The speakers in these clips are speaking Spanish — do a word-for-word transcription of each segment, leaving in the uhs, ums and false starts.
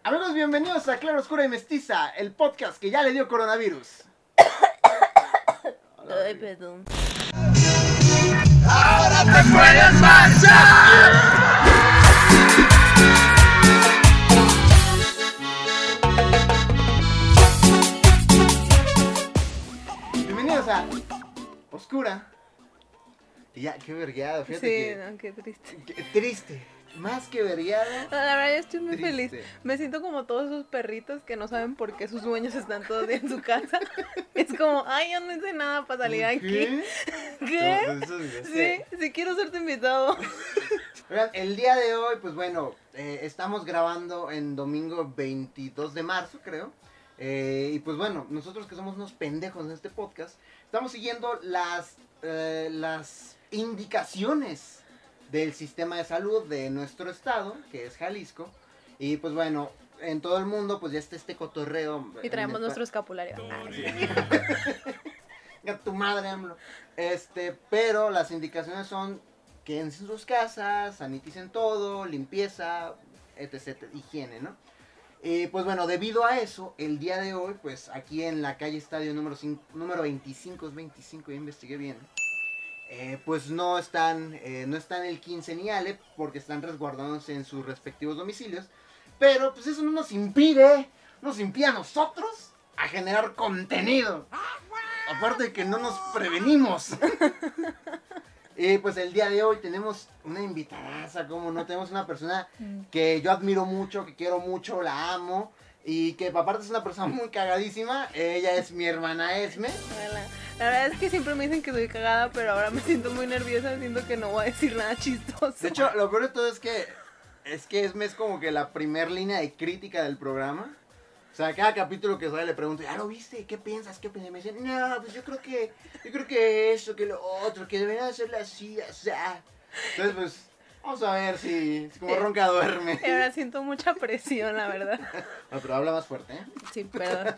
Amigos, bienvenidos a Clara Oscura y Mestiza, el podcast que ya le dio coronavirus. Ay, perdón. ¡Ahora te puedes marchar! Bienvenidos a Oscura. Y ya, qué vergueado, fíjate Sí, que... no, qué triste. Qué triste, más que vergueado. No, la verdad, yo estoy muy Triste. feliz. Me siento como todos esos perritos que no saben por qué sus dueños están todo el día en su casa. Es como, ay, yo no hice nada para salir aquí. ¿Qué? ¿Qué? No, pues eso es- Sí, sí quiero ser tu invitado. Oigan, el día de hoy, pues bueno, eh, estamos grabando en domingo veintidós de marzo, creo. Eh, y pues bueno, nosotros que somos unos pendejos en este podcast, estamos siguiendo las, eh, las indicaciones del sistema de salud de nuestro estado, que es Jalisco. Y pues bueno, en todo el mundo pues ya está este cotorreo. Y traemos en el- nuestro escapulario. A tu madre, AMLO. Este, pero las indicaciones son que en sus casas, saniticen todo, limpieza, etcétera, higiene, ¿no? Y pues bueno, debido a eso, el día de hoy, pues aquí en la calle Estadio número, cinco, número veinticinco, es veinticinco, ya investigué bien, eh, pues no están, eh, no están el quince ni Ale, porque están resguardándose en sus respectivos domicilios, pero pues eso no nos impide, nos impide a nosotros a generar contenido. Aparte de que no nos prevenimos. Y pues el día de hoy tenemos una invitadaza, como no, tenemos una persona que yo admiro mucho, que quiero mucho, la amo. Y que aparte es una persona muy cagadísima. Ella es mi hermana Esme. Hola. La verdad es que siempre me dicen que soy cagada, pero ahora me siento muy nerviosa, siento que no voy a decir nada chistoso. De hecho, lo peor de todo es que es que Esme es como que la primer línea de crítica del programa. O sea, cada capítulo que sale le pregunto, ¿ya lo viste? ¿Qué piensas? ¿Qué opinas? Y me dicen, no, pues yo creo que, yo creo que eso, que lo otro, que deberían hacerlo así, o sea. Entonces, pues, vamos a ver si, si como ronca duerme. Y ahora siento mucha presión, la verdad. No, pero habla más fuerte, ¿eh? Sí, perdón.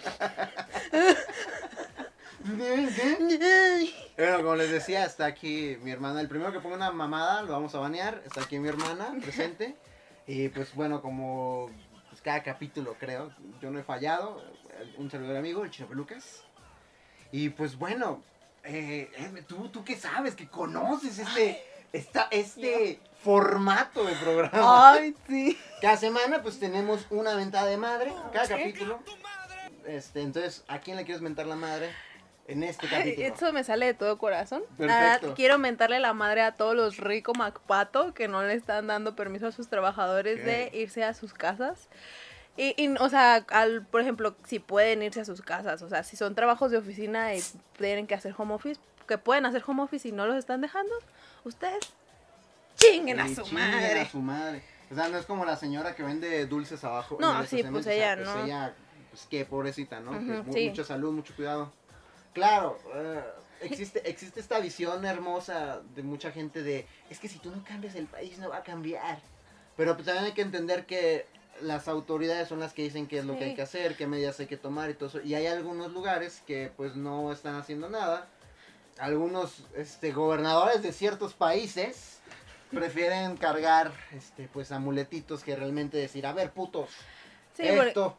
Bueno, como les decía, está aquí mi hermana. El primero que ponga una mamada lo vamos a banear. Está aquí mi hermana presente. Y pues bueno, como pues, cada capítulo creo, yo no he fallado. Un servidor amigo, el Chino Pelucas. Y pues bueno, eh, eh, ¿tú, tú qué sabes, que conoces este, esta, este formato de programa. Ay, sí. Cada semana pues tenemos una mentada de madre, cada capítulo. Este, entonces, ¿a quién le quieres mentar la madre en este capítulo? Eso me sale de todo corazón. Perfecto. Ah, quiero mentarle la madre a todos los ricos Macpato que no le están dando permiso a sus trabajadores Ok. de irse a sus casas. Y, y, o sea, al, por ejemplo, si pueden irse a sus casas, o sea, si son trabajos de oficina y tienen que hacer home office, que pueden hacer home office y no los están dejando, ustedes chinguen a Sí, su chinguen madre. a su madre. O sea, no es como la señora que vende dulces abajo. No, en el sí, estacionamiento, pues o sea, ella, pues ¿no? ella, pues qué, pobrecita, ¿no? Ujú, Que mu- sí. Mucha salud, mucho cuidado. Claro, eh, existe, existe esta visión hermosa de mucha gente de, es que si tú no cambias el país no va a cambiar. Pero pues también hay que entender que las autoridades son las que dicen qué es lo que Sí. hay que hacer, qué medidas hay que tomar y todo eso. Y hay algunos lugares que pues no están haciendo nada. Algunos este, gobernadores de ciertos países prefieren cargar este, pues amuletitos que realmente decir, a ver, putos, Sí, porque, esto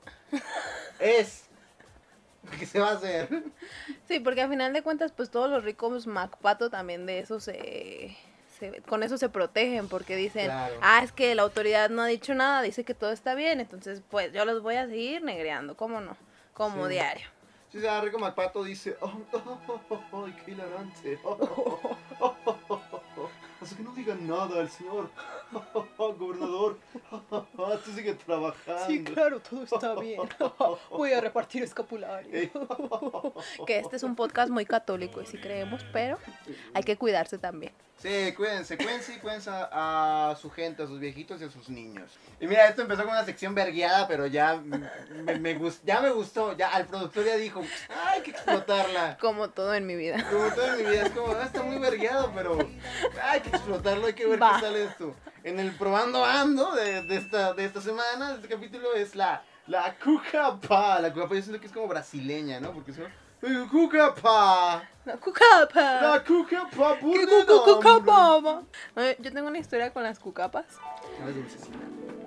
es lo que se va a hacer. sí, porque al final de cuentas, pues todos los ricos Macpato también de eso se, se- con eso se protegen, porque dicen, Claro. ah, es que la autoridad no ha dicho nada, dice que todo está bien, entonces pues yo los voy a seguir negreando, ¿cómo no? Como Sí. diario. Si se Rico Macpato dice, oh, oh, oh, oh, oh, qué hilarante. Oh, oh, oh, oh, oh, oh, oh. Así que no digan nada al señor oh, oh, oh, gobernador. Oh, oh, oh, tú sigue trabajando. claro, todo está bien. Voy a repartir escapulario. Eh, Que este es un podcast muy católico y sí creemos, pero hay que cuidarse también. Sí, cuídense, cuídense y cuídense a, a su gente, a sus viejitos y a sus niños. Y mira, esto empezó con una sección vergueada, pero ya me, me gust- ya me gustó. Ya al productor ya dijo, "Ay, hay que explotarla". Como todo en mi vida. Como todo en mi vida, es como, "Ah, está muy vergueado, pero hay que explotarlo, hay que ver Va. qué sale esto". En el probando ando de, de, esta, de esta semana, de este capítulo, es la, la cucapa. La cucapa yo siento que es como brasileña, ¿no? Porque es como, "Eh, cucapa, La cucapa. la cucapa, ¿Qué burda cu- cu- nombre". cucapa? Oye, yo tengo una historia con las cucapas. A ver, dulces.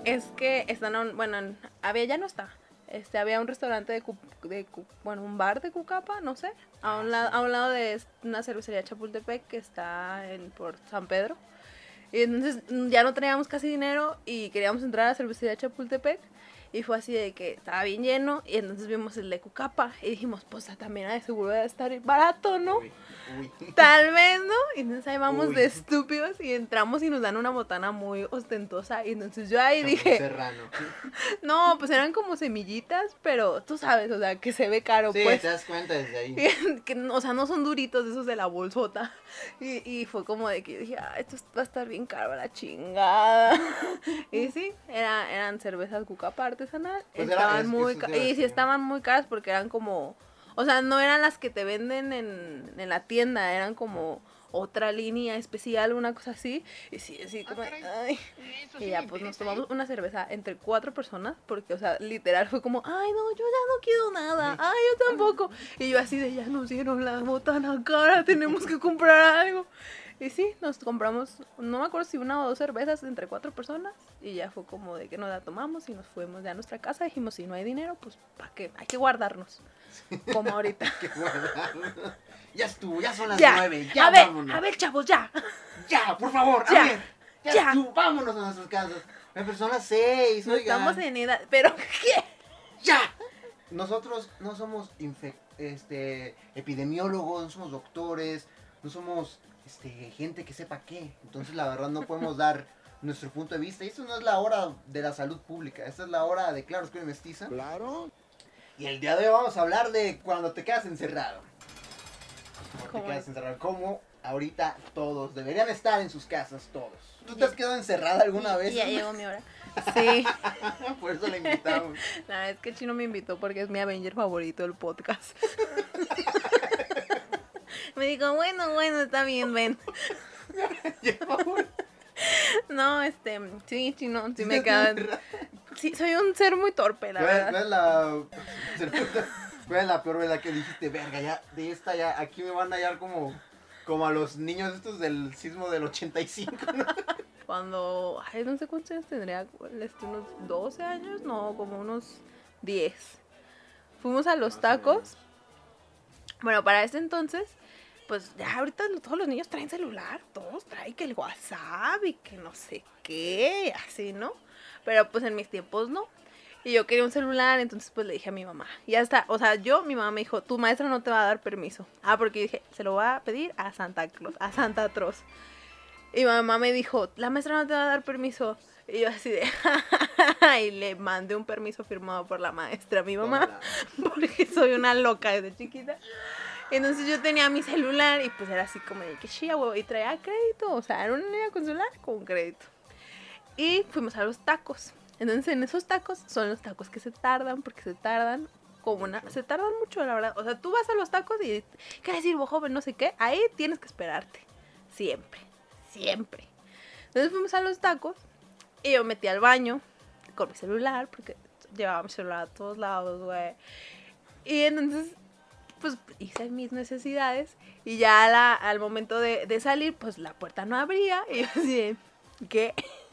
Es que están, a un- bueno, en- había, ya no está. Este, había un restaurante de, Cu- de Cu- bueno, un bar de Cucapa, no sé, a Ah, un, lado, sí. a un lado de es- una cervecería Chapultepec que está en, por San Pedro. Y entonces mm, ya no teníamos casi dinero y queríamos entrar a la cervecería Chapultepec. Y fue así de que estaba bien lleno y entonces vimos el de Cucapa y dijimos, pues también de seguro debe estar barato, ¿no? Uy, uy. Tal vez, ¿no? Y entonces ahí vamos Uy. de estúpidos y entramos y nos dan una botana muy ostentosa. Y entonces yo ahí Jamón dije, serrano. no, pues eran como semillitas, pero tú sabes, o sea, que se ve caro, Sí, pues. te das cuenta desde ahí. Que, o sea, no son duritos de esos de la bolsota. Y, y fue como de que yo dije, ah, esto va a estar bien caro a la chingada. Y sí, era, eran cervezas Cucapa artesanal. Pues era- estaban es- muy eso ca- te iba a y sí decir. estaban muy caras porque eran como, o sea, no eran las que te venden en, en la tienda, eran como otra línea especial, una cosa así. Y sí, así como, ay. Y ya, pues nos tomamos una cerveza entre cuatro personas, porque, o sea, literal fue como, ay, no, yo ya no quiero nada, ay, yo tampoco. Y yo así de, ya nos dieron la botana cara, tenemos que comprar algo. Y sí, nos compramos, no me acuerdo si una o dos cervezas entre cuatro personas, y ya fue como de que nos la tomamos y nos fuimos ya a nuestra casa. Dijimos, si no hay dinero, pues, ¿para qué? Hay que guardarnos, como ahorita. Qué guardado. Ya estuvo, ya son las Ya, nueve, ya a ver, vámonos. a ver, chavos, ya. Ya, por favor, Ya, a ver. Ya, ya. estuvo, vámonos a nuestras casas. Me son las seis, No oigan. estamos en edad, pero ¿qué? ¡Ya! Nosotros no somos infec- este, epidemiólogos, no somos doctores, no somos este, gente que sepa qué. Entonces, la verdad, no podemos dar nuestro punto de vista. Y esto no es la hora de la salud pública, esta es la hora de Claro Oscuro y Mestiza. Claro. Y el día de hoy vamos a hablar de cuando te quedas encerrado. Cuando ¿Cómo te quedas es? encerrado. Como ahorita todos deberían estar en sus casas, todos. ¿Tú te has quedado encerrada alguna vez? Ya llegó mi hora. Sí, Por eso la invitamos. la verdad es que Chino me invitó porque es mi Avenger favorito del podcast. Me dijo, bueno, bueno, está bien, ven. No, este, sí, Chino, sí me queda. Sí, soy un ser muy torpe, la ¿Cuál, verdad. cuál es la, cuál es la peor verdad que dijiste? Verga, ya, de esta ya, aquí me van a hallar como, como a los niños estos del sismo del ochenta y cinco, ¿no? Cuando, ay, no sé cuántos años tendría, este, unos doce años, no, como unos diez. Fuimos a los Más o tacos. Bueno, para ese entonces, pues ya ahorita todos los niños traen celular, todos traen que el WhatsApp y que no sé qué, así, ¿no? Pero pues en mis tiempos no. Y yo quería un celular, entonces pues le dije a mi mamá. Y ya está, o sea, yo, mi mamá me dijo, tu maestra no te va a dar permiso. Ah, porque dije, se lo voy a pedir a Santa Claus, a Santa Claus. Y mi mamá me dijo, la maestra no te va a dar permiso. Y yo así de, y le mandé un permiso firmado por la maestra a mi mamá, porque soy una loca desde chiquita. Entonces yo tenía mi celular y pues era así como de que chía, huevo, y traía crédito, o sea, era una niña con celular con crédito. Y fuimos a los tacos. Entonces en esos tacos son los tacos que se tardan, porque se tardan como una, se tardan mucho, la verdad. O sea, tú vas a los tacos y, ¿qué decir, vos joven? No sé qué, ahí tienes que esperarte, siempre, siempre. Entonces fuimos a los tacos y yo me metí al baño con mi celular, porque llevaba mi celular a todos lados, güey. Y entonces, pues hice mis necesidades y ya la, al momento de, de salir, pues la puerta no abría y yo así, ¿qué?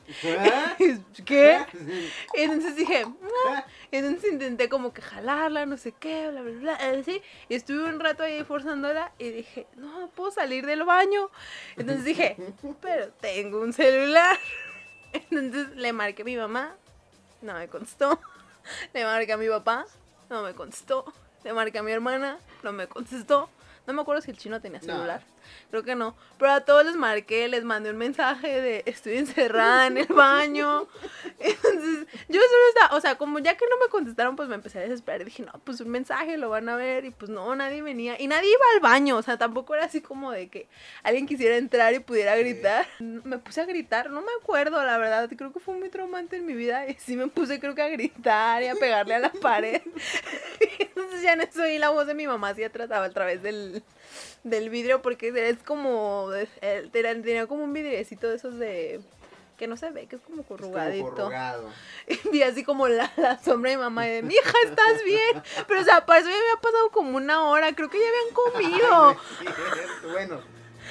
¿Eh? ¿Qué? Y entonces dije, "Ah". Y entonces intenté como que jalarla, no sé qué, bla, bla, bla, así. Y estuve un rato ahí forzándola y dije, no, no puedo salir del baño. Entonces dije, pero tengo un celular. Entonces le marqué a mi mamá, no me contestó. Le marqué a mi papá, no me contestó. Le marqué a mi hermana, no me contestó. No me acuerdo si el Chino tenía celular. No. Creo que no. Pero a todos les marqué, les mandé un mensaje de estoy encerrada en el baño. Entonces, yo solo estaba, o sea, como ya que no me contestaron, pues me empecé a desesperar. Y dije, no, pues un mensaje lo van a ver. Y pues no, nadie venía. Y nadie iba al baño. O sea, tampoco era así como de que alguien quisiera entrar y pudiera gritar. Me puse a gritar, no me acuerdo, la verdad. Creo que fue muy traumante en mi vida. Y sí me puse, creo que a gritar y a pegarle a la pared. Entonces ya no soy la voz de mi mamá, sí trataba a través del, del vidrio, porque es como, eh, tenía como un vidriecito de esos de, que no se ve, que es como corrugadito. Es como corrugado. Y vi así como la, la sombra de mi mamá y de, mi hija, ¿estás bien? Pero o sea, para eso ya me había pasado como una hora, creo que ya habían comido. Ay, no es cierto. Bueno,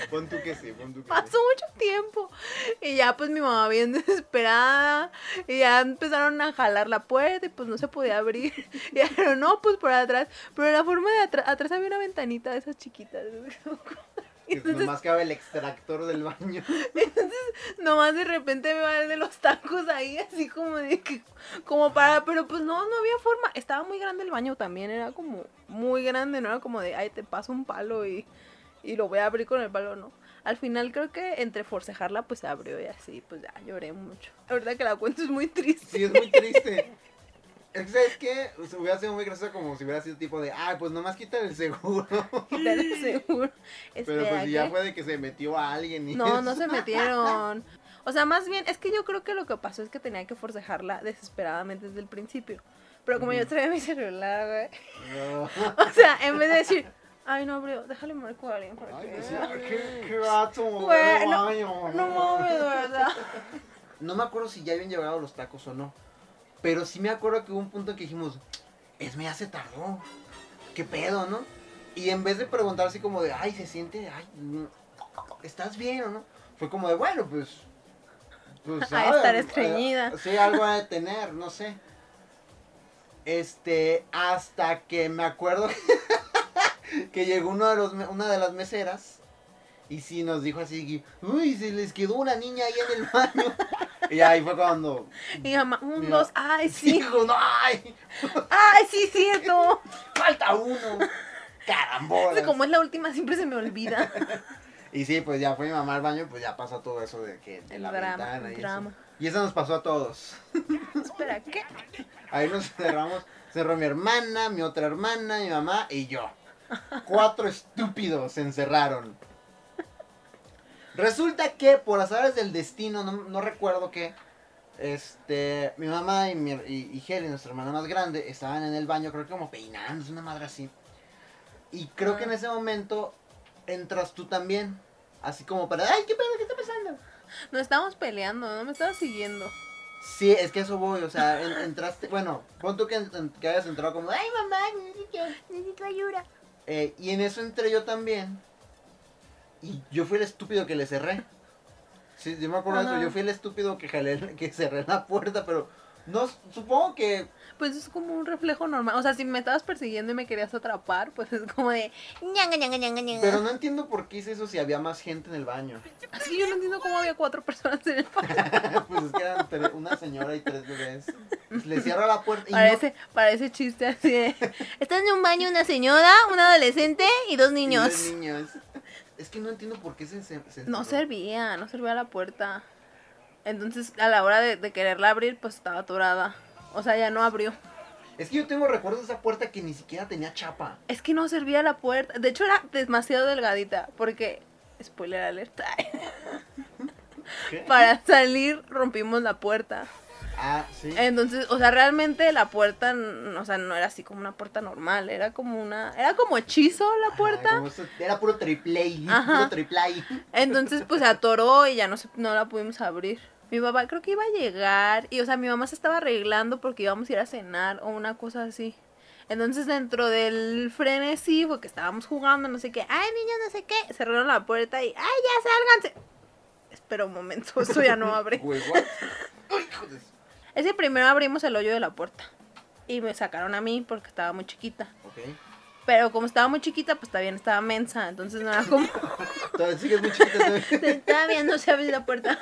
Pon tú que sí, pon tú que Pasó sí. mucho tiempo. Y ya pues mi mamá bien desesperada. Y ya empezaron a jalar la puerta y pues no se podía abrir. Y dijeron, no, pues por atrás. Pero la forma de atrás, atrás había una ventanita de esas chiquitas. Que nomás cabe el extractor del baño. Nomás de repente me va el de los tacos ahí, así como de que, como para, pero pues no, no había forma. Estaba muy grande el baño también, era como muy grande, no era como de, ay, te paso un palo y, y lo voy a abrir con el palo, no. Al final creo que entre forcejarla pues se abrió y así, pues ya lloré mucho. La verdad que la cuento es muy triste. Sí, es muy triste. Es que, ¿sabes qué? O sea, hubiera sido muy gracioso como si hubiera sido tipo de, ay, pues nomás quita el seguro. Quitar el seguro. Pero Espera, pues ya ¿qué? fue de que se metió a alguien y No, eso. no se metieron. O sea, más bien, es que yo creo que lo que pasó es que tenía que forcejarla desesperadamente desde el principio. Pero como yo traía mi celular, güey. No. O sea, en vez de decir, ay, no, bro, déjale marco a alguien para Ay, que... que sí, qué, qué gato, Güey, no, baño. no mames, de verdad. No me acuerdo si ya habían llegado los tacos o no. Pero sí me acuerdo que hubo un punto en que dijimos, Esme ya se tardó. ¿Qué pedo, no? Y en vez de preguntar así como de, ay, se siente, ay, ¿estás bien o no? Fue como de, bueno, pues... pues A estar estreñida. eh, sí, algo a de tener, no sé. Este, hasta que me acuerdo que llegó uno de los, una de las meseras y sí nos dijo así, uy, se les quedó una niña ahí en el baño. Y ahí fue cuando... Y mamá, un, Mira, dos, ay, sí. Dijo, no, ay, Ay, sí, cierto. falta uno. Carambola. Como es la última, siempre se me olvida. Y sí, pues ya fue mi mamá al baño, pues ya pasó todo eso de que de El la drama, ventana el y drama. eso. Y eso nos pasó a todos. Espera, ¿qué? Ahí nos cerramos, cerró mi hermana, mi otra hermana, mi mamá y yo. Cuatro estúpidos se encerraron. Resulta que por azares del destino, no, no recuerdo qué, este, mi mamá y, mi, y, y Heli, nuestra hermana más grande, estaban en el baño, creo que como peinándose, una madre así. Y creo que en ese momento entras tú también, así como para, ay, ¿qué pedo? ¿Qué está pasando? Nos estábamos peleando, no me estabas siguiendo. Sí, es que eso voy, o sea, en, entraste, bueno, pon tú que, en, que hayas entrado como, ay, mamá, necesito ayuda. Eh, y en eso entré yo también. Y yo fui el estúpido que le cerré. Sí, yo me acuerdo de Ajá. eso. Yo fui el estúpido que jalé, que cerré la puerta, pero no, supongo que... Pues es como un reflejo normal. O sea, si me estabas persiguiendo y me querías atrapar, pues es como de ñanga, ñanga, ñanga, ñanga. Pero no entiendo por qué hice eso si había más gente en el baño. Es que yo no entiendo cómo había cuatro personas en el baño. Pues es que eran tres- una señora y tres bebés. Pues le cierro la puerta y Parece, parece chiste así de... Está en un baño una señora, un adolescente y dos no... y niños. dos niños. Es que no entiendo por qué se, se, se No encerró. servía, no servía la puerta. Entonces, a la hora de, de quererla abrir, pues estaba atorada. O sea, ya no abrió. Es que yo tengo recuerdos de esa puerta que ni siquiera tenía chapa. Es que no servía la puerta. De hecho, era demasiado delgadita. Porque, spoiler alerta, ¿Qué? para salir rompimos la puerta. Ah, sí. Entonces, o sea, realmente la puerta, n- o sea, no era así como una puerta normal. Era como una... Era como hechizo la Ay, puerta. como eso- era puro triple A, Ajá. puro triple A. Entonces, pues se atoró y ya no, se, no la pudimos abrir. Mi papá creo que iba a llegar y, o sea, mi mamá se estaba arreglando porque íbamos a ir a cenar o una cosa así. Entonces, dentro del frenesí, porque estábamos jugando, no sé qué, ay, niños, no sé qué, cerraron la puerta y, ay, ya, sálganse. Espera un momento, esto ya no abre. Güey, what? Ay, hijo de su- Ese primero abrimos el hoyo de la puerta y me sacaron a mí porque estaba muy chiquita. Ok. Pero como estaba muy chiquita, pues también estaba mensa, entonces no era como... Todavía sigues muy chiquita. todavía. Todavía no se abre la puerta.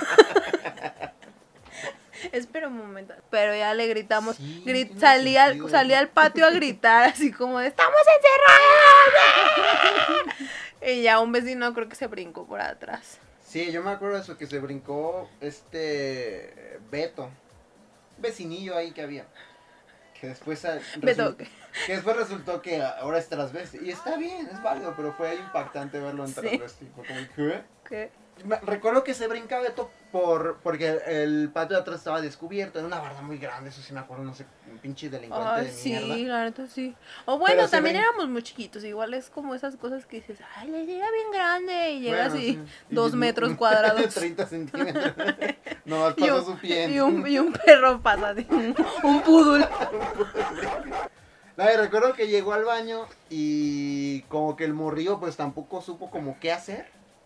Espera un momento. Pero ya le gritamos. Sí, grit- tiene salí, al, sentido. salí al patio a gritar así como de ¡estamos encerrados! Y ya un vecino creo que se brincó por atrás. Sí, yo me acuerdo de eso, que se brincó este Beto. Un vecinillo ahí que había. Que después, ah, Beto, resul- que después resultó que ahora es transvesti. Y está bien, es válido, pero fue impactante verlo en Sí. transvesti. Fue como, ¿qué? ¿Qué? Me- Recuerdo que se brinca Beto por, porque el patio de atrás estaba descubierto. Era una barda muy grande, eso sí me acuerdo, no sé, un pinche delincuente Ay, de sí, mierda. la neta sí. O bueno, Pero se también brin- éramos muy chiquitos. Igual es como esas cosas que dices, ay, le llega bien grande. Y llega Bueno, así, sí. dos Y- metros cuadrados. treinta centímetros. Nomás Y pasó un, su pie. y, un, y un perro pasa así, un, un poodle. No, y recuerdo que llegó al baño y como que el morrillo pues tampoco supo como qué hacer.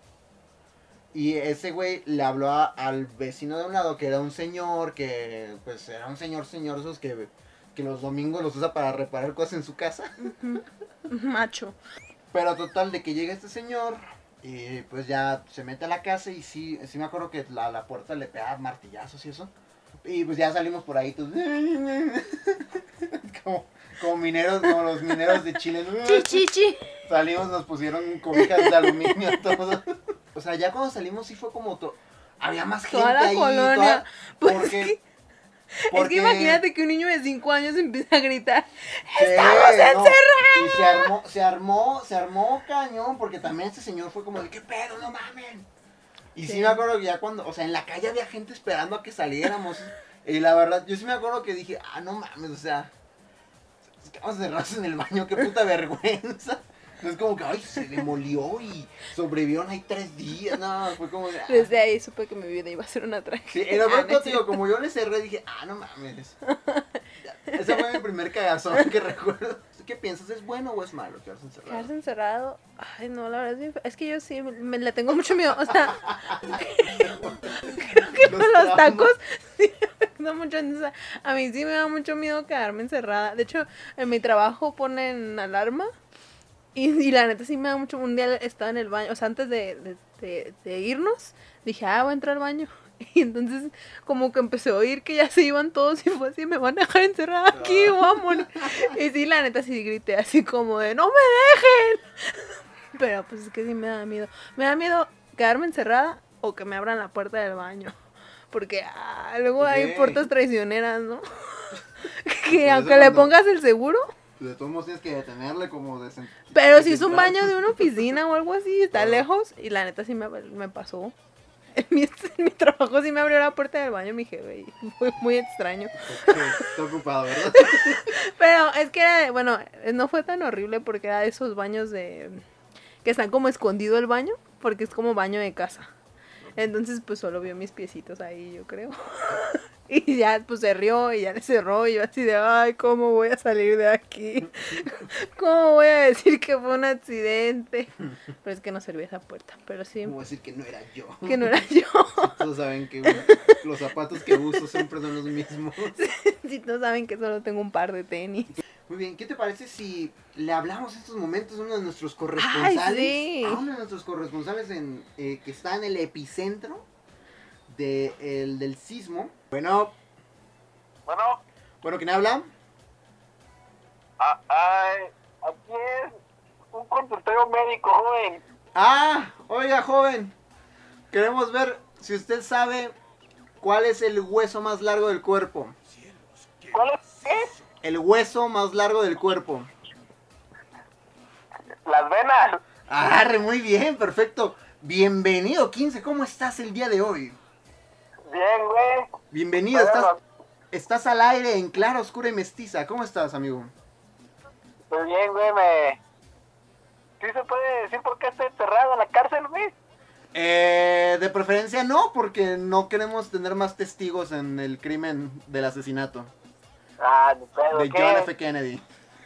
Y ese güey le habló a, al vecino de un lado, que era un señor, que pues era un señor, señor, esos que, que los domingos los usa para reparar cosas en su casa. Ujú. Macho. Pero total, de que llega este señor, y pues ya se mete a la casa y sí, sí me acuerdo que a la puerta le pegaba martillazos y eso. Y pues ya salimos por ahí, todos, como, como mineros, como los mineros de Chile. Chi, chi, chi. Salimos, nos pusieron cobijas de aluminio todos. O sea, ya cuando salimos sí fue como to... había más gente Toda la ahí. colonia. Toda... Pues Porque... es que, porque... es que imagínate que un niño de cinco años empieza a gritar. Sí, ¡Estamos no, encerrados! Y se armó, se armó, se armó cañón, porque también este señor fue como de, ¿qué pedo? No mamen. Y sí. sí me acuerdo que ya cuando, o sea, en la calle había gente esperando a que saliéramos. Y la verdad, yo sí me acuerdo que dije, ah, no mames, o sea, estamos cerrados en el baño, qué puta vergüenza. No es como que, ay, se demolió y sobrevivieron ahí tres días, no, fue como de, ah. Desde ahí supe que mi vida iba a ser una tragedia. Sí, en el Ah, no momento, es digo, como yo le cerré, dije, ah, no mames. Ese fue mi primer cagazón que recuerdo. ¿Qué piensas? ¿Es bueno o es malo quedarse encerrado? Quedarse encerrado, ay no, la verdad es, bien fe- es que yo sí me, me- le tengo mucho miedo, o sea, creo que Los con los traumas. tacos sí me da mucho, o sea, a mí sí me da mucho miedo quedarme encerrada. De hecho, en mi trabajo ponen alarma y, y la neta sí me da mucho. Un día estaba en el baño, o sea, antes de, de, de- de irnos, dije, ah, voy a entrar al baño. Y entonces como que empecé a oír que ya se iban todos y fue así, me van a dejar encerrada aquí, voy a morir. Y sí, la neta sí grité así como de, ¡no me dejen! Pero pues es que sí me da miedo. Me da miedo quedarme encerrada o que me abran la puerta del baño. Porque ah, luego hay Ok. puertas traicioneras, ¿no? Que eso aunque le cuando- pongas el seguro, De todos modos tienes que detenerle como de sen- pero de si es un sentar. baño de una oficina o algo así, está Ah. lejos. Y la neta sí me, me pasó. En mi, en mi trabajo sí me abrió la puerta del baño mi jefe y fue muy extraño. Ok, está ocupado, ¿verdad? Pero es que era, de- bueno, no fue tan horrible porque era de esos baños de... que están como escondido el baño, porque es como baño de casa. Entonces pues solo vio mis piecitos ahí, yo creo. Y ya pues se rió y ya le cerró y yo así de, ay, ¿cómo voy a salir de aquí? ¿Cómo voy a decir que fue un accidente? Pero es que no servía esa puerta, pero sí, Como decir que no era yo. que no era yo. Todos saben que los zapatos que uso siempre son los mismos. Si no saben que solo tengo un par de tenis. Muy bien, ¿qué te parece si le hablamos en estos momentos a uno de nuestros corresponsales? Ay, sí. A uno de nuestros corresponsales en, eh, que está en el epicentro de, el, del sismo. Bueno, Bueno, bueno, ¿quién habla? a- ay, aquí es un consultorio médico, joven. Ah, oiga, joven. Queremos ver si usted sabe cuál es el hueso más largo del cuerpo. ¿Cuál es? ¿Qué? El hueso más largo del cuerpo. Las venas. Arre, muy bien, perfecto. Bienvenido, quince. ¿Cómo estás el día de hoy? Bien, güey. Bienvenido, estás, Bueno, estás al aire en Clara, Oscura y Mestiza. ¿Cómo estás, amigo? pues bien, güey, me... ¿Sí se puede decir por qué estoy encerrado en la cárcel, güey? Eh, de preferencia no, porque no queremos tener más testigos en el crimen del asesinato Ah, ni pedo, de ¿qué? John F. Kennedy.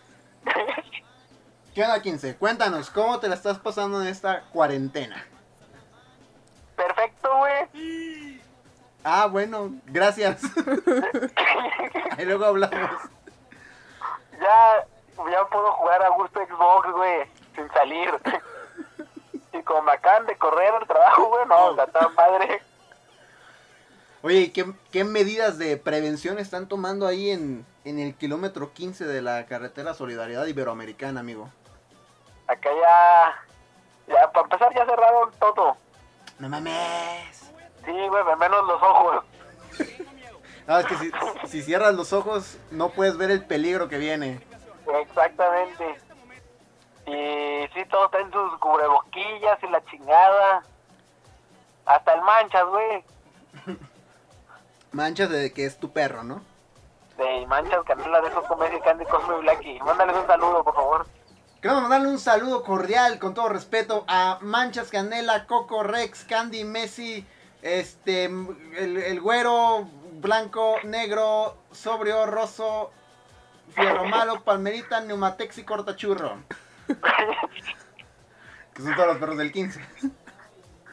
¿Qué onda, quince? Cuéntanos, ¿cómo te la estás pasando en esta cuarentena? Perfecto, güey. Ah, bueno, gracias. Ahí luego hablamos. Ya, ya puedo jugar a gusto Xbox, güey, sin salir. Y como me acaban de correr al trabajo, güey, no, la tan padre. Oye, ¿y ¿qué, qué medidas de prevención están tomando ahí en, en el kilómetro quince de la carretera Solidaridad Iberoamericana, amigo? Acá ya, ya, para empezar ya cerraron todo. No mames. Sí, güey, al menos los ojos. No, es que si, si cierras los ojos no puedes ver el peligro que viene. Exactamente. Y sí, todos está en sus cubreboquillas y la chingada. Hasta el manchas, güey. Manchas de que es tu perro, ¿no? De manchas, canela de esos comer Candy Cosmo y Blacky. Mándales un saludo, por favor. Queremos mandarle un saludo cordial, con todo respeto, a Manchas, Canela, Coco, Rex, Candy, Messi, este, el, el güero, blanco, negro, sobrio, roso, fierro malo, palmerita, neumatex y cortachurro. Que son todos los perros del quince.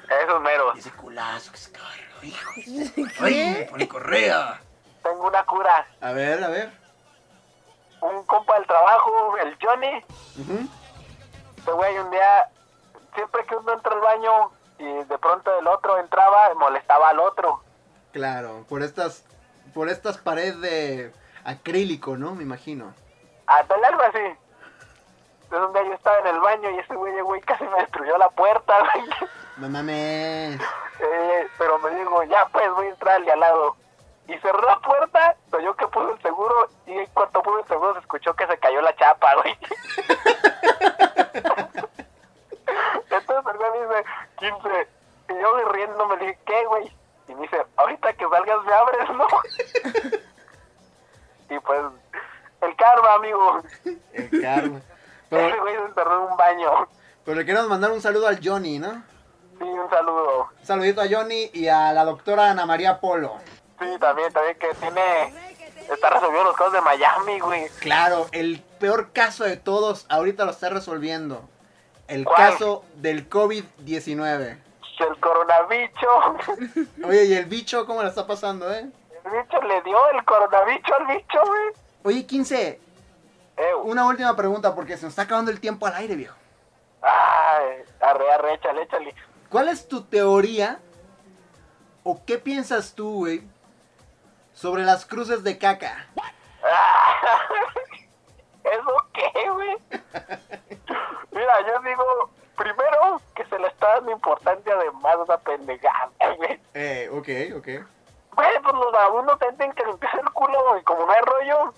Esos meros. Ese culazo que se carga, hijo. ¿Qué? Pone correa. Tengo una cura. A ver, a ver. Un compa del trabajo, el Johnny. Uh-huh. Este güey un día, siempre que uno entra al baño y de pronto el otro entraba, molestaba al otro. Claro, por estas, por estas paredes de acrílico, ¿no? Me imagino. Hasta algo así. Entonces un día yo estaba en el baño y ese güey, güey casi me destruyó la puerta, güey. No mames. Eh, pero me dijo, ya pues voy a entrar al de al lado. Y cerró la puerta, pero yo que puse el seguro, y en cuanto puse el seguro se escuchó que se cayó la chapa, güey. Entonces el güey me dice, quince, y yo riendo me dije, ¿qué, güey? Y me dice, ahorita que salgas me abres, ¿no? Y pues, el karma, amigo. El karma. Ese Pero, güey se encerró en un baño. pero le queremos mandar un saludo al Johnny, ¿no? Sí, un saludo. Un saludito a Johnny y a la doctora Ana María Polo. Sí, también, también que tiene, está resolviendo los casos de Miami, güey. Claro, el peor caso de todos ahorita lo está resolviendo. El ¿Cuál? caso del COVID diecinueve. El coronabicho. Oye, ¿y el bicho cómo la está pasando, eh? El bicho le dio el coronabicho al bicho, güey. Oye, quince, Eh, una última pregunta porque se nos está acabando el tiempo al aire, viejo. ay, arre, arre, échale, échale. ¿Cuál es tu teoría o qué piensas tú, güey, sobre las cruces de caca? ¿Eso qué, güey? Mira, yo digo, primero, que se le está dando importancia de más a esa pendejada, güey. Eh, ok, ok. Güey, pues los vagabundos tienen que limpiar el culo, y como no hay rollo.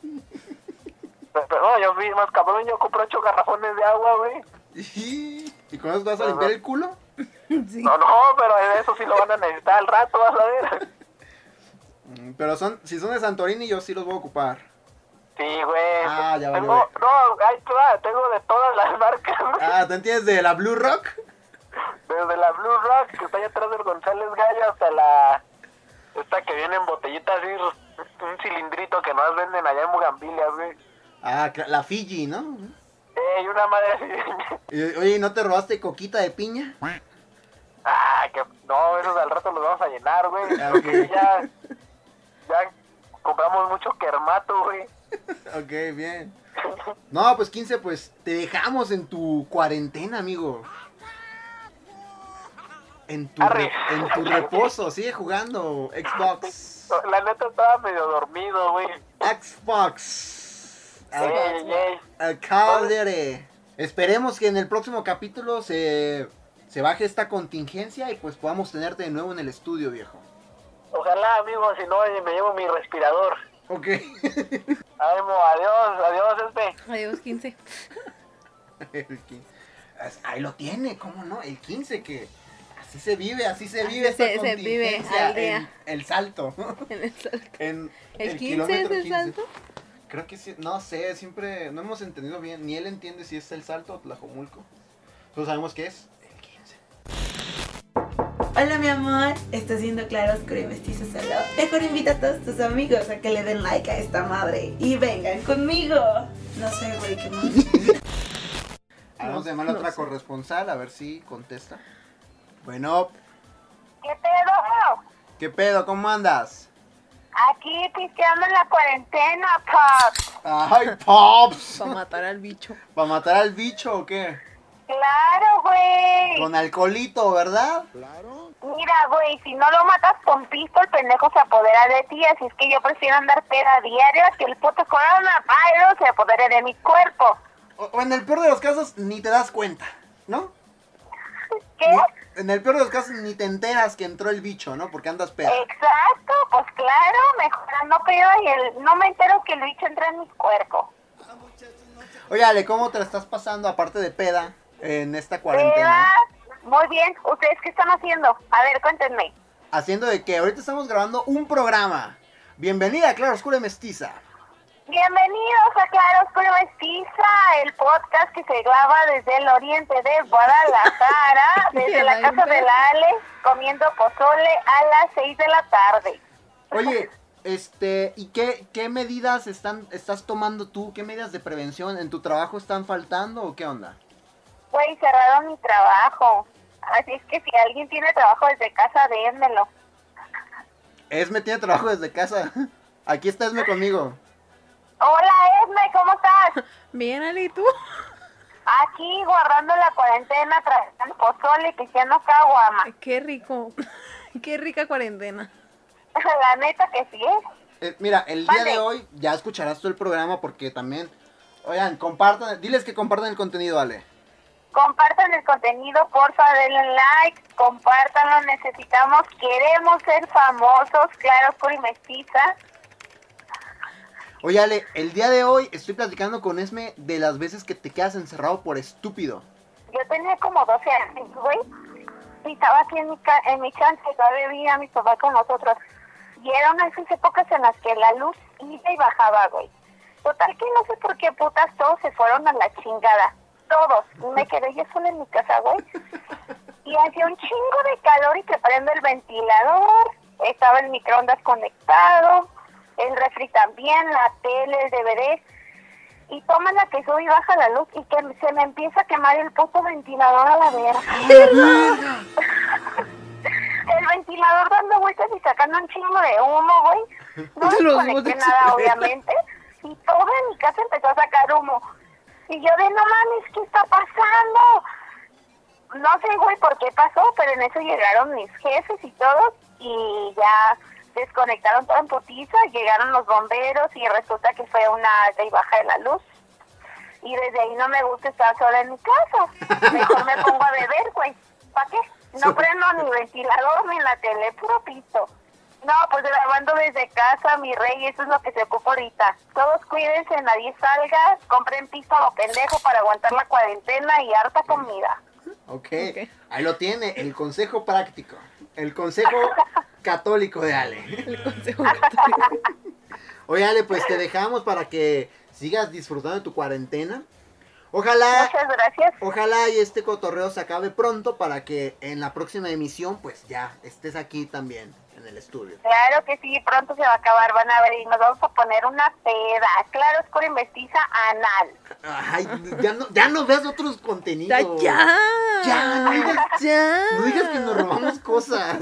Pero no, yo fui más cabrón, yo compré ocho garrafones de agua, güey. ¿Y con eso vas a limpiar el culo? Sí. No, no, pero eso sí lo van a necesitar al rato, vas a ver. Mm, Pero son, si son de Santorini, yo sí los voy a ocupar. Sí, güey. Ah, ya valió, tengo, güey. no, hay todas, tengo de todas las marcas, güey. Ah, ¿te entiendes de la Blue Rock? Desde la Blue Rock, que está allá atrás del González Gallo, hasta la... Esta que viene en botellita así, un cilindrito que nos venden allá en Bugambilias, güey. Ah, cla- la Fiji, ¿no? Eh, y una madre así. Y, oye, ¿no te robaste coquita de piña? Ah, que no, esos al rato los vamos a llenar, güey. Ah, Porque ok. ya, ya compramos mucho kermato, güey. Ok, bien. No, pues quince, pues te dejamos en tu cuarentena, amigo. En tu, Arre. re- en tu reposo, sigue jugando Xbox. La neta estaba medio dormido, güey. Xbox. Al- Ey, ey. al Call of Duty. Esperemos que en el próximo capítulo se, se baje esta contingencia y pues podamos tenerte de nuevo en el estudio, viejo. Ojalá, amigo, si no, me llevo mi respirador. Ok. Ánimo, adiós, adiós, este. Adiós, quince. El quince. Es- Ahí lo tiene, ¿cómo no? El quince que así se vive, así se vive Así esta se- se vive contingencia al día. en el salto. En el salto. En ¿El quince es kilómetro el quince. salto? Creo que sí, no sé, siempre no hemos entendido bien, ni él entiende si es el salto o Tlajomulco. Solo sabemos que es el quince. Hola mi amor, estás viendo Claro Oscuro y Mestizo Solo. Mejor invita a todos tus amigos a que le den like a esta madre y vengan conmigo. No sé, güey, qué más. Ah, vamos a No, llamar a no otra sé. corresponsal a ver si contesta. Bueno, ¿Qué pedo? ¿qué pedo? ¿Cómo andas? Aquí pisteando en la cuarentena, Pops. Ay, Pops. Para matar al bicho. ¿Para matar al bicho o qué? Claro, güey. Con alcoholito, ¿verdad? Mira, güey, si no lo matas con pisto, el pendejo se apodera de ti. Así es que yo prefiero andar peda a diario que el puto coronavirus se apodere de mi cuerpo. O, o en el peor de los casos ni te das cuenta, ¿no? ¿Qué? Ni- en el peor de los casos ni te enteras que entró el bicho, ¿no? Porque andas peda. Exacto, pues claro, mejor ando peda y el, no me entero que el bicho entra en mi cuerpo. Oye, Ale, ¿cómo te la estás pasando aparte de peda en esta cuarentena? Peda, muy bien. ¿Ustedes qué están haciendo? A ver, cuéntenme. Haciendo de que ahorita estamos grabando un programa. Bienvenida a Claro Oscura y Mestiza. Bienvenidos a Claro Oscuro y Mestiza, el podcast que se graba desde el oriente de Guadalajara, desde la casa de la Ale, comiendo pozole a las seis de la tarde. Oye, este, ¿y qué, qué medidas están, estás tomando tú? ¿Qué medidas de prevención en tu trabajo están faltando o qué onda? Güey, cerraron mi trabajo. Así es que si alguien tiene trabajo desde casa, dénmelo. Esme tiene trabajo desde casa. Aquí está Esme conmigo. Hola, Esme, ¿cómo estás? Bien, Ali, ¿y tú? Aquí guardando la cuarentena, trayendo pozole y pisteando caguama. Qué rico. Qué rica cuarentena. La neta que sí es. Eh, mira, el día Vale. de hoy ya escucharás todo el programa porque también... Oigan, compartan, diles que compartan el contenido, Ale. Compartan el contenido, porfa, denle like, compártanlo, necesitamos, queremos ser famosos, claro, oscuro y mestiza. Oye, Ale, el día de hoy estoy platicando con Esme de las veces que te quedas encerrado por estúpido. Yo tenía como doce años, güey, y estaba aquí en mi, ca en mi chance, todavía vivía mi papá con nosotros. Y eran esas épocas en las que la luz iba y bajaba, güey. Total que no sé por qué putas todos se fueron a la chingada. Todos. Y me quedé yo sola en mi casa, güey. Y hacía un chingo de calor y que prendo el ventilador. Estaba el microondas conectado. El refri también, la tele, el D V D. Y toma la que sube y baja la luz y que se me empieza a quemar el puto ventilador a la verga. El ventilador dando vueltas y sacando un chingo de humo, güey. No desconecté nada, obviamente. Y toda mi casa empezó a sacar humo. Y yo de, no mames, ¿qué está pasando? No sé, güey, por qué pasó, pero en eso llegaron mis jefes y todos. Y ya desconectaron todo en putiza. Llegaron los bomberos y resulta que fue una alta y baja de la luz. Y desde ahí no me gusta estar sola en mi casa. Mejor me pongo a beber, güey. ¿Para qué? No prendo ni ventilador ni la tele, puro pisto. No, pues grabando desde casa, mi rey, eso es lo que se ocupa ahorita. Todos cuídense, nadie salga, compren pisto a lo pendejo para aguantar la cuarentena y harta comida. Ok, Ok. ahí lo tiene, el consejo práctico. El consejo católico de Ale. El consejo católico. Oye, Ale, pues te dejamos para que sigas disfrutando de tu cuarentena. Ojalá... Muchas gracias. Ojalá y este cotorreo se acabe pronto para que en la próxima emisión pues ya estés aquí también en el estudio. Claro que sí, pronto se va a acabar, van a ver, y nos vamos a poner una peda. Claro, oscura y mestiza anal. Ay, ya no, ya no veas otros Ya, contenidos. ya. Ya, no digas, Ya. no digas que nos robamos cosas.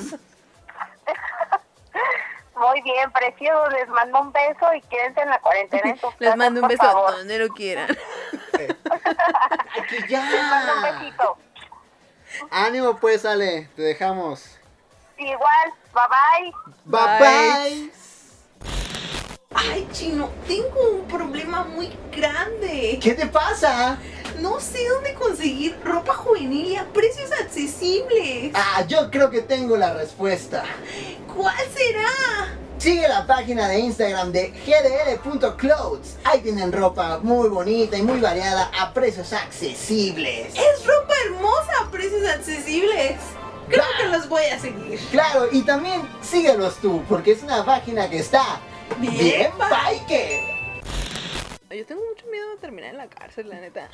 Muy bien, preciosos, les mando un beso y quédense en la cuarentena en sus Les casas, mando un por beso a favor. donde lo quieran. Ay, que Les mando un ya. besito. Ánimo pues, Ale, te dejamos. Igual, bye bye. Bye Bye. bye. Ay, Chino, tengo un problema muy grande. ¿Qué te pasa? No sé dónde conseguir ropa juvenil y a precios accesibles. Ah, yo creo que tengo la respuesta. ¿Cuál será? Sigue la página de Instagram de g d l punto clothes. Ahí tienen ropa muy bonita y muy variada a precios accesibles. Es ropa hermosa a precios accesibles. Creo que los voy a seguir. Claro, y también síguelos tú, porque es una página que está Bien, bien bye. bike. Yo tengo mucho miedo de terminar en la cárcel, la neta.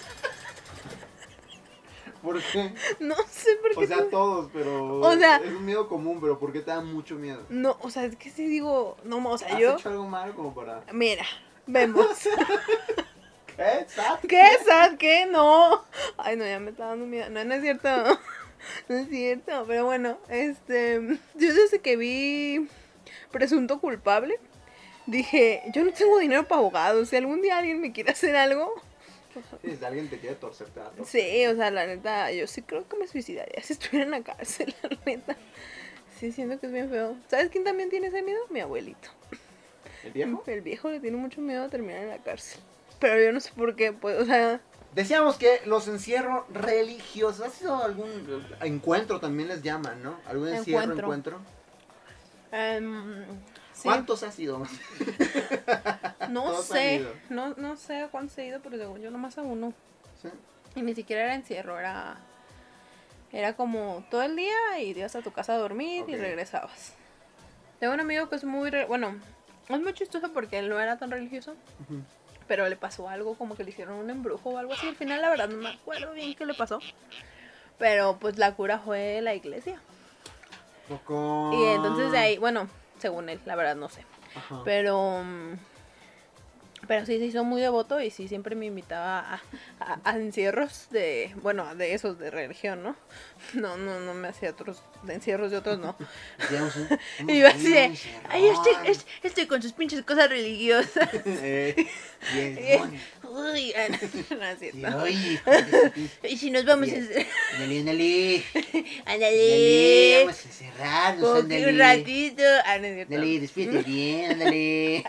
¿Por qué? No sé por qué. O sea, todos, pero O sea- es un miedo común, pero ¿por qué te da mucho miedo? No, o sea, es que sí digo, no, o sea, ¿Has yo, hecho algo malo como para...? mira, vemos. ¿Qué? ¿Sad? ¿Qué? ¿Sad? ¿Qué? No. Ay, no, ya me está dando miedo. No, no es cierto. No es cierto. Pero bueno, este, yo desde que vi Presunto Culpable, dije, yo no tengo dinero para abogados. Si algún día alguien me quiere hacer algo, Sí, si alguien te quiere torcer, te va a torcer. sí, o sea, la neta, yo sí creo que me suicidaría si estuviera en la cárcel, la neta. Sí, siento que es bien feo. ¿Sabes quién también tiene ese miedo? Mi abuelito. ¿El viejo? El viejo le tiene mucho miedo a terminar en la cárcel. Pero yo no sé por qué, pues, o sea, Decíamos que los encierros religiosos, ¿ha sido algún encuentro también les llaman, no? ¿Algún encierro, Encuentro. encuentro? em, sí. ¿Cuántos has sido? No Todos han sé, ido. no, no sé a cuántos he ido, pero según yo nomás a uno. Sí. Y ni siquiera era encierro, era, era como todo el día y ibas a tu casa a dormir y Ok. regresabas. Tengo un amigo que es muy, re- bueno, es muy chistoso porque él no era tan religioso, Ujú. pero le pasó algo, como que le hicieron un embrujo o algo así. Al final, la verdad, no me acuerdo bien qué le pasó. Pero pues la cura fue la iglesia. Poco... Y entonces de ahí, bueno, según él, la verdad no sé. Ajá. Pero, mm, Pero sí se hizo muy devoto y sí siempre me invitaba a, a, a encierros de, bueno, de esos de religión, ¿no? No, no, no me hacía otros, de encierros de otros no. Digamos, un- un- Y yo así de, un encerrón. ay, estoy, es- estoy con sus pinches cosas religiosas. Eh, y el demonio. Uy, ah, no, no es Sí, cierto. oye, hijo de su pinche- Y si nos vamos a... Bien. Ándale, ándale. Ándale, Ándale, vamos a encerrarnos, como que ándale. un ratito. Ah, no es cierto. Ándale, despídete bien, ándale.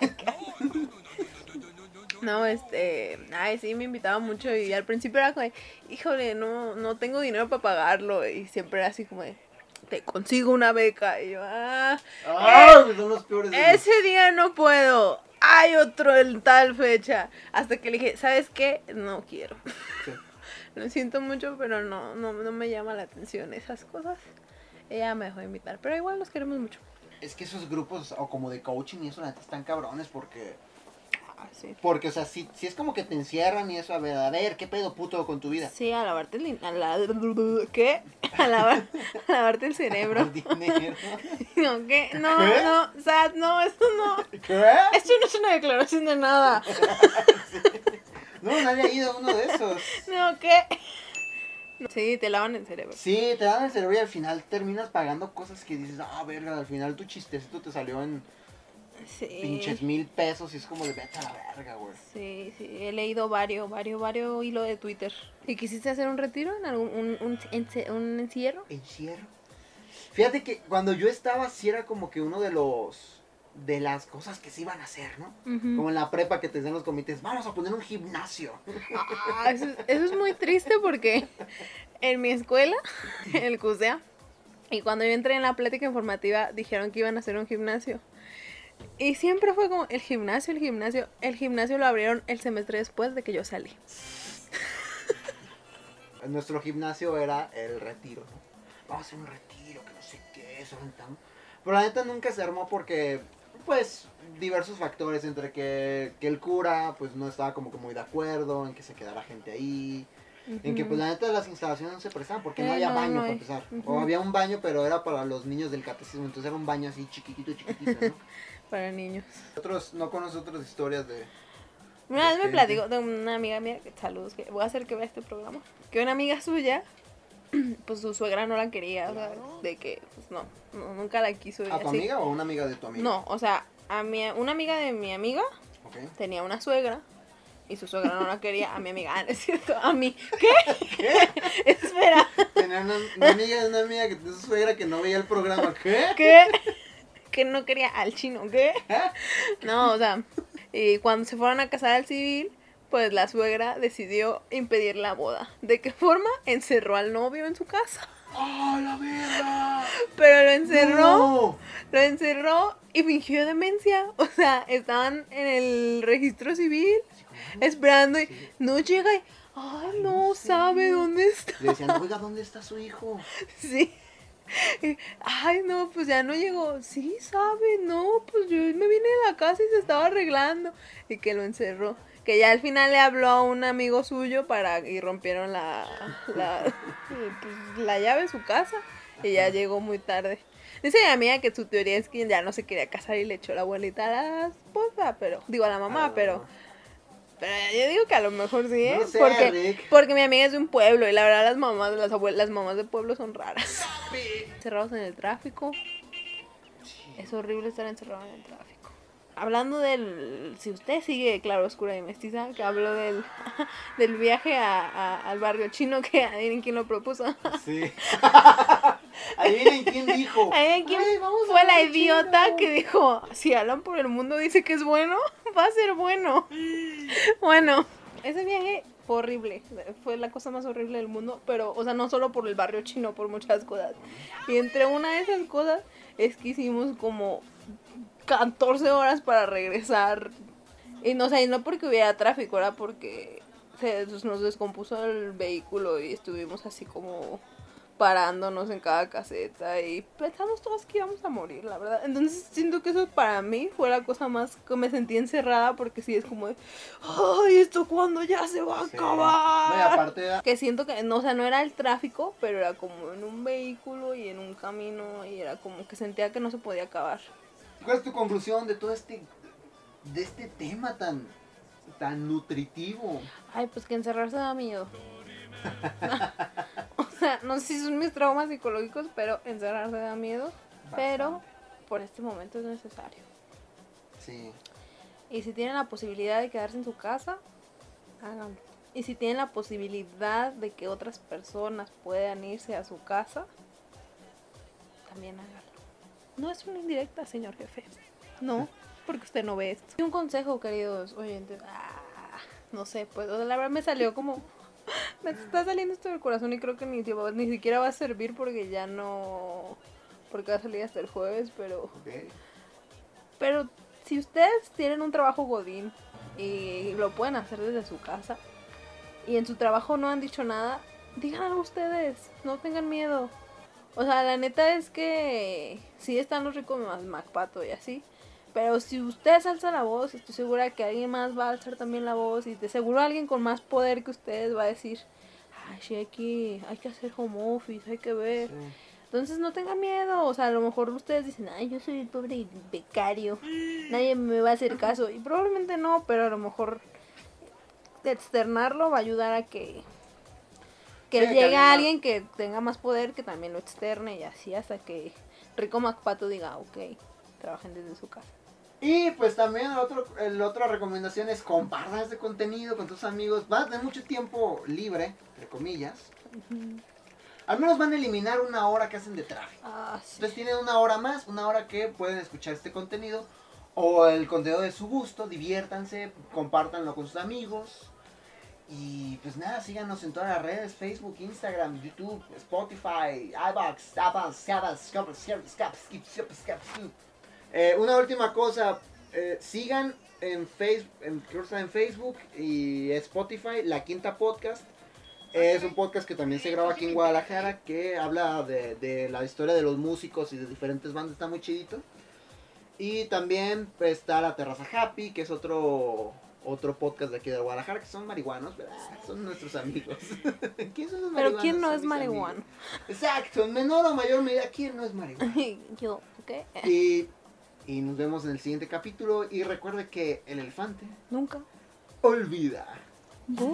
No, este, ay, sí, me invitaba mucho y al principio era como, de, híjole, no, no tengo dinero para pagarlo y siempre era así como de, te consigo una beca y yo, ah, ¡Ah! Son los peores. de los- ese día no puedo, hay otro en tal fecha, hasta que le dije, ¿sabes qué? No quiero, Sí. lo siento mucho, pero no, no, no me llama la atención esas cosas, ella me dejó de invitar, pero igual los queremos mucho. Es que esos grupos, o como de coaching y eso, la neta, están cabrones porque... Ah, sí. Porque, o sea, si, si es como que te encierran y eso, a ver, a ver, ¿qué pedo puto con tu vida? Sí, a lavarte el... din- A la... ¿Qué? A, lavar, a lavarte el cerebro. El dinero. No, ¿qué? No, ¿Qué? no, Sad, no, esto no. ¿Qué? Esto no es una declaración de nada. No, nadie ha ido a uno de esos. No, ¿qué? Sí, te lavan el cerebro. Sí, te dan el cerebro y al final terminas pagando cosas que dices, ah, verga, al final tu chistecito te salió en Sí. pinches mil pesos y es como de vete a la verga, güey. Sí, sí, he leído varios, varios, varios hilos de Twitter. ¿Y quisiste hacer un retiro en algún, un, un, ence- un encierro? Encierro. Fíjate que cuando yo estaba, sí era como que uno de los, de las cosas que se iban a hacer, ¿no? Ujú. Como en la prepa que te decían los comités, vamos a poner un gimnasio. Ah, eso, es- eso es muy triste porque en mi escuela, el CUSEA, y cuando yo entré en la plática informativa, dijeron que iban a hacer un gimnasio. Y siempre fue como el gimnasio, el gimnasio. El gimnasio lo abrieron el semestre después de que yo salí. Nuestro gimnasio era el retiro, ¿no? Vamos a hacer un retiro, que no sé qué, eso, rentamos. Pero la neta nunca se armó porque, pues, diversos factores, entre que, que el cura, pues, no estaba como que muy de acuerdo, en que se quedara gente ahí, en que, pues, la neta las instalaciones no se prestaban, porque no Eh, había no, baño, no para hay. empezar. Ujú. O había un baño, pero era para los niños del catecismo, entonces era un baño así chiquitito, chiquitito, ¿no? Para niños. Otros, no conoces otras historias de... Una vez me gente. platicó de una amiga mía, que saludos, que voy a hacer que vea este programa, que una amiga suya, pues su suegra no la quería, o sea, de que, pues no, no, nunca la quiso. y ¿A tu así. amiga o una amiga de tu amiga? No, o sea, a mi, una amiga de mi amiga Ok. tenía una suegra y su suegra no la quería, a mi amiga, ah, no es cierto, a mí, ¿qué? Espera, Tenía una, una amiga de una amiga que tenía su suegra que no veía el programa. ¿Qué? ¿qué? Que no quería al chino, ¿qué? No, o sea, y cuando se fueron a casar al civil, pues la suegra decidió impedir la boda. ¿De qué forma? Encerró al novio en su casa. ¡Oh, la verga! Pero lo encerró, No. lo encerró y fingió demencia. O sea, estaban en el registro civil esperando y Sí. no llega y, ay, no sabe dónde está. Le decían, oiga, ¿dónde está su hijo? Sí. Y, ay, no, pues ya no llegó. Sí, sabe, no, pues yo me vine de la casa y se estaba arreglando. Y que lo encerró. Que ya al final le habló a un amigo suyo para y rompieron la, la, pues, la llave de su casa. Y ya llegó muy tarde. Dice mi amiga que su teoría es que ya no se quería casar y le echó la abuelita a la esposa, pero, digo a la mamá, Ah, pero, pero yo digo que a lo mejor sí, ¿eh? No sé, porque, Rick. porque mi amiga es de un pueblo y la verdad las mamás, las abuelas, las mamás de pueblo son raras. Encerrados en el tráfico. Es horrible estar encerrado en el tráfico. Hablando del, si usted sigue Claro Oscura y Mestiza, que habló del, del viaje a, a- al barrio chino, que adivinen quién lo propuso. Sí. Adivinen quién dijo. Adivinen quién "Ay, vamos fue al la barrio idiota chino". que dijo, si Alan por el mundo dice que es bueno, va a ser bueno. Bueno, ese viaje fue horrible, fue la cosa más horrible del mundo, pero, o sea, no solo por el barrio chino, por muchas cosas. Y entre una de esas cosas es que hicimos como catorce horas para regresar. Y no sé, y no porque hubiera tráfico, era porque se nos descompuso el vehículo y estuvimos así como parándonos en cada caseta y pensamos todos que íbamos a morir, la verdad. Entonces siento que eso para mí fue la cosa más que me sentí encerrada, porque sí es como de, ay, ¿esto cuándo ya se va a Sí. acabar? No, y aparte era- Que siento que, no, o sea, no era el tráfico, pero era como en un vehículo y en un camino y era como que sentía que no se podía acabar. ¿Cuál es tu conclusión de todo este, de este tema tan, tan nutritivo. Ay, pues que encerrarse da miedo. O sea, no sé si son mis traumas psicológicos, pero encerrarse da miedo. Bastante. Pero por este momento es necesario. Sí. Y si tienen la posibilidad de quedarse en su casa, háganlo. Y si tienen la posibilidad de que otras personas puedan irse a su casa, también háganlo. No es una indirecta, señor jefe. No, porque usted no ve esto. Y un consejo, queridos oyentes. Ah, no sé, pues la verdad me salió como... Me está saliendo esto del corazón y creo que ni, ni siquiera va a servir porque ya no... Porque va a salir hasta el jueves, pero... Okay. Pero si ustedes tienen un trabajo godín y lo pueden hacer desde su casa y en su trabajo no han dicho nada, díganlo ustedes, no tengan miedo. O sea, la neta es que sí están los ricos más MacPato y así, pero si ustedes alzan la voz, estoy segura que alguien más va a alzar también la voz y de seguro alguien con más poder que ustedes va a decir, ay, sí, hay que, hay que hacer home office, hay que ver. Sí. Entonces no tengan miedo, o sea, a lo mejor ustedes dicen, ay, yo soy el pobre becario, nadie me va a hacer caso, y probablemente no, pero a lo mejor externarlo va a ayudar a que, que Sí, que llegue alguien más- alguien que tenga más poder, que también lo externe, y así hasta que Rico MacPato diga, ok, trabajen desde su casa. Y pues también el otro, el otra recomendación es compartan este contenido con tus amigos. Vas a tener mucho tiempo libre, entre comillas. Al menos van a eliminar una hora que hacen de tráfico. Ah, sí. Entonces tienen una hora más, una hora que pueden escuchar este contenido. O el contenido de su gusto, diviértanse, compártanlo con sus amigos. Y pues nada, síganos en todas las redes, Facebook, Instagram, YouTube, Spotify, iVoox, Apple, Sabas, Scop, Skip, Skip, Skip, Skip, Skip. Eh, una última cosa, eh, sigan en Facebook, en, creo que está en Facebook y Spotify, La Quinta Podcast. Es un podcast que también se graba aquí en Guadalajara, que habla de, de la historia de los músicos y de diferentes bandas, está muy chidito. Y también pues, está La Terraza Happy, que es otro otro podcast de aquí de Guadalajara, que son marihuanos, ¿verdad? Son nuestros amigos. ¿Quién son los Pero marihuanos? ¿quién no Son es mis marihuano? amigos. Exacto, en menor o mayor medida, ¿quién no es marihuano? Yo, ok. Y, y nos vemos en el siguiente capítulo. Y recuerde que el elefante Nunca. olvida. Bye.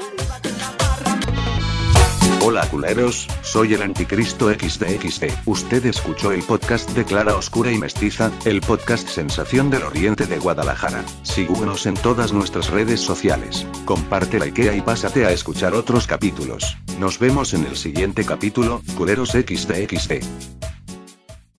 Hola culeros, soy el Anticristo equis de equis de. Usted escuchó el podcast de Clara Oscura y Mestiza, el podcast sensación del oriente de Guadalajara. Síguenos en todas nuestras redes sociales. Comparte la IKEA y pásate a escuchar otros capítulos. Nos vemos en el siguiente capítulo, culeros equis de equis de.